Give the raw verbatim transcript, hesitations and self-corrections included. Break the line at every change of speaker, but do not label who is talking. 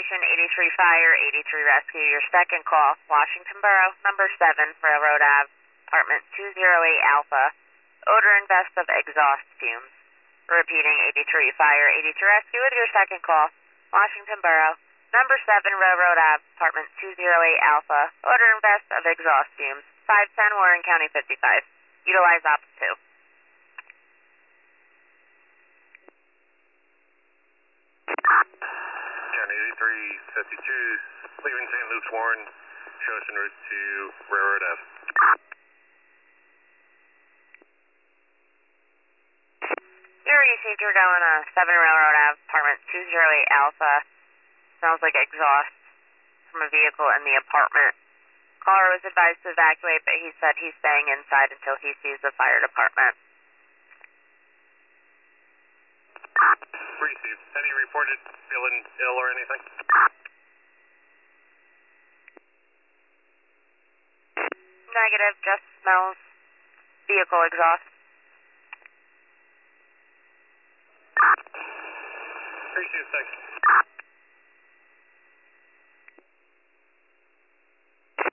Station eighty-three Fire, eighty-three Rescue. Your second call, Washington Borough, number seven, Railroad Ave, apartment two oh eight Alpha. Odor and vest of exhaust fumes. Repeating, eighty-three Fire, eighty-three Rescue with your second call, Washington Borough, number seven, Railroad Ave, apartment two oh eight Alpha. Odor and vest of exhaust fumes. five ten Warren County fifty-five. Utilize op two.
County eighty-three fifty-two, leaving Saint Luke's Warren, show us en route to Railroad Ave.
You received, you're going to seven Railroad Ave, apartment two oh eight Alpha. Smells like exhaust from a vehicle in the apartment. Caller was advised to evacuate, but he said he's staying inside until he sees the fire department.
Received. Any reported feeling ill or anything?
Negative, just smells vehicle exhaust.
Received, thanks.